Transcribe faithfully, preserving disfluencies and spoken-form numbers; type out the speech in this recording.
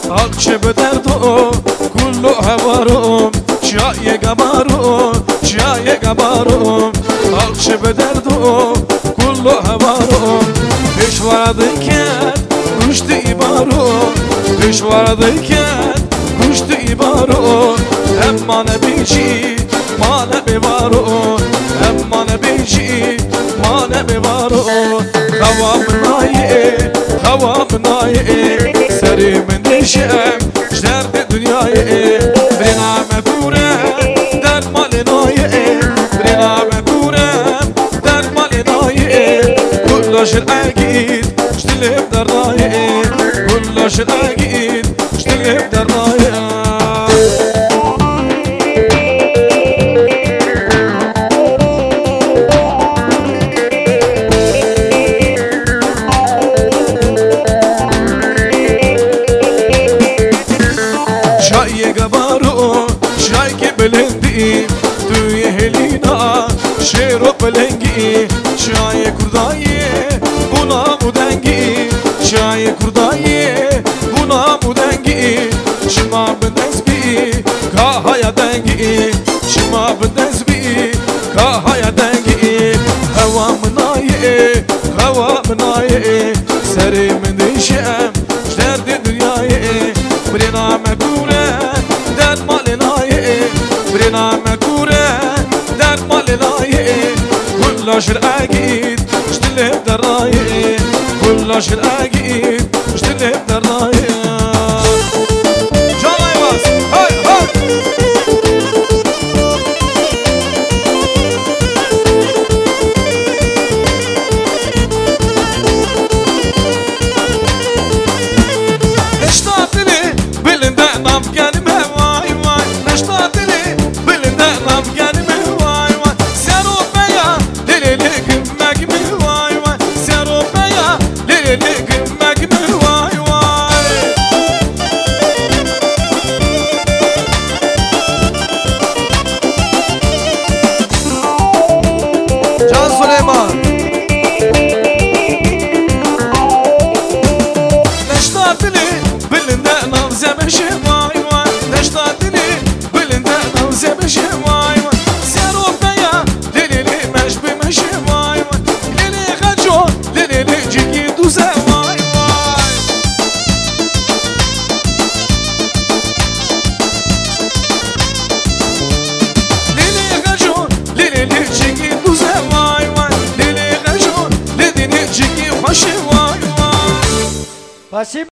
Akçe bederdo kullu havarum Çaye gabarum Çaye gabarum Akçe bederdo kullu havarum Peşvaradayken kuştu ibarum Peşvaradayken kuştu ibarum Emma ne bici ma ne bevarum Emma ne bici ma ne bevarum Havam naye Havam naye Serimin deşem Jderdi dünyayı Briname kurem Dermali naye Briname kurem Dermali naye Kullaşır agit Jdilim dernaye Kullaşır agit Jdilim dernaye Çaye gabaru, çay ki belendi Düye helina, şero belengi Çaye kurdaye, buna mu dengi Çaye kurdaye, buna mu dengi Çıma bendezbi, kahaya dengi Çıma bendezbi, kahaya dengi Hava mınaye, hava mınaye Serimin değişem, jderdi dünyayı Briname kure, dermali naye Briname kure, dermali naye Kullaşır agit, jdilim dernaye Kullaşır agit, jdilim dernaye Can Ayvaz, hay hay Neştatili bilinden nam gelme vay vay Neştatili bilinden nam gelme vay vay Seropeya lelele gümmek mi vay vay Seropeya lelele gümmek mi vay vay Can Süleyman Neştatili bilinden nam zemeşi vay vay Neştatili bilinden nam zemeşi vay vay Seropeya lelele meşbi meşi vay vay Lele gaco lelele ciki duze vay vay Lele gaco lelele ciki duze vay vay Lele gaco lelele ciki hoşi vay vay Pasim